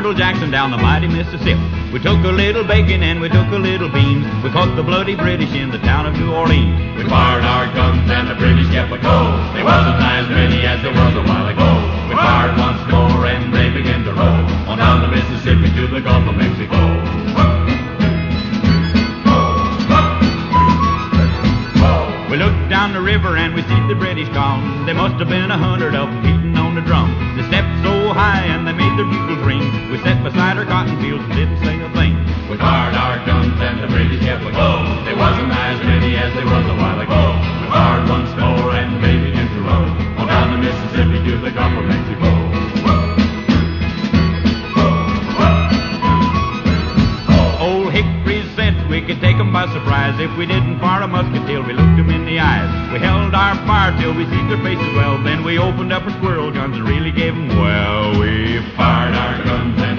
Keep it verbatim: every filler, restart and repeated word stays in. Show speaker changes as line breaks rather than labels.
Little Jackson down the mighty Mississippi. We took a little bacon and we took a little beans. We caught the bloody British in the town of New Orleans.
We fired our guns and the British kept a go. They wasn't as many as there was a while ago. We fired once more and they began to roll on down the Mississippi to the Gulf of Mexico.
We looked down the river and we see the British come. There must have been a hundred of them beating on the drum. They stepped so high and they made their bugles ring. We sat beside our cotton fields and didn't say a thing.
We fired our guns and the British kept a go. There wasn't as many as there was a while ago. We fired once more and they began to roll on down the Mississippi to the Gulf of Mexico.
Old Hickory said we could take 'em by surprise if we didn't fire a musket till we looked 'em in the eyes. We held our fire till we see their faces well. Then we opened up our squirrel guns and really gave 'em well. We
fired our guns